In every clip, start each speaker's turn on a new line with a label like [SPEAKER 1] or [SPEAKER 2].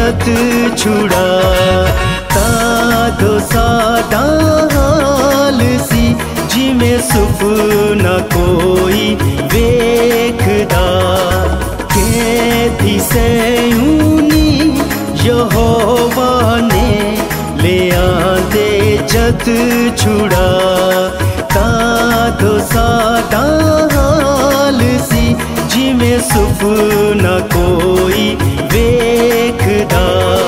[SPEAKER 1] जद छुड़ा तादो सादा हाल सी जिमें सुपना कोई वेखदा कैदी सयूनी यहोवा ने ले आंदे जद छुड़ा तादो सादा हाल सी जिमें सुपना कोई वेखदा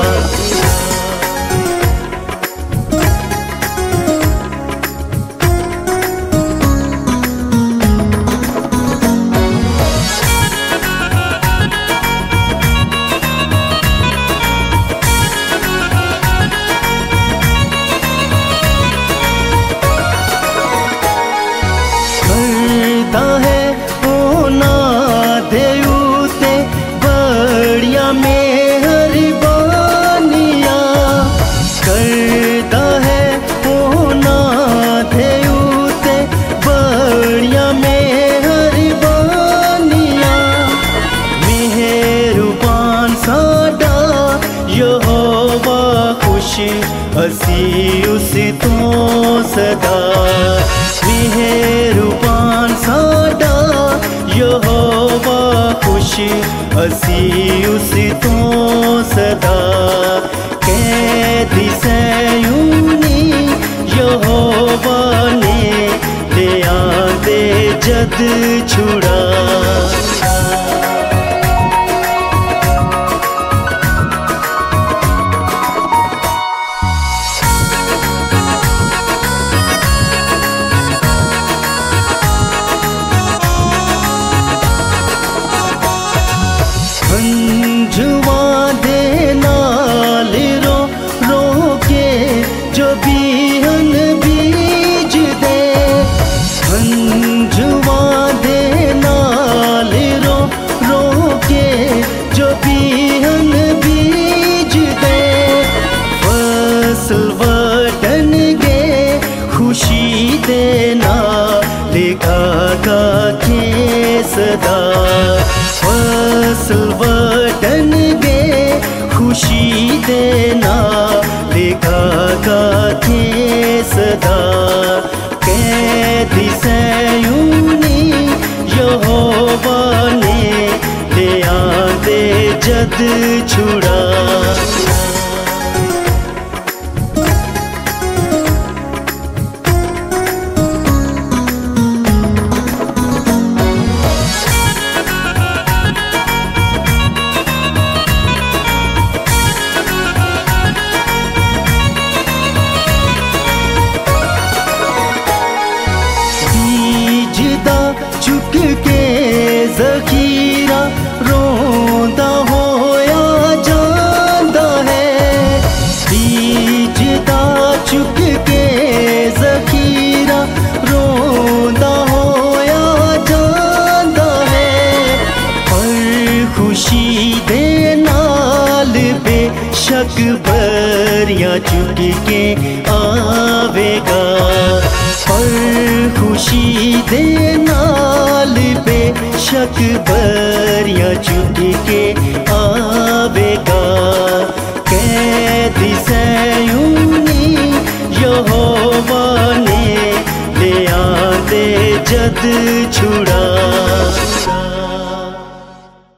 [SPEAKER 1] है होना देउते बड़िया मेहरबानिया करता है होना देउते बड़िया मेहरबानिया मेहरबान साडा यहोवा खुश असी उस तो सदा मेहरबान साडा यहोवा खुश असी उस तो सदा कैदी सयूनी यहोवा ने ले आंदे जद छुड़ा जुआ दे नाल रो रो के जो बिहन बीज दे जुआ दे नाल रो रो के जो बिहन बीज दे फसल वटन गे खुशी दे नाल गा के सदा फसल वटन गे खुशी देना लेखा गा के सदा कैदी सयूनी यहोवा ने ले आंदे जद छुड़ा चुक के ज़ख़ीरा रोंदा होया जांदा है बीजदा चुक के ज़ख़ीरा रोंदा होया जांदा है पर खुशी दे नाल बेशक बरियां चुक के आवेगा पर खुशी दे नाल बेशक बरियां चुक के आवेगा कैदी सयूनी यहोवा ने ले आंदे जद छुड़ा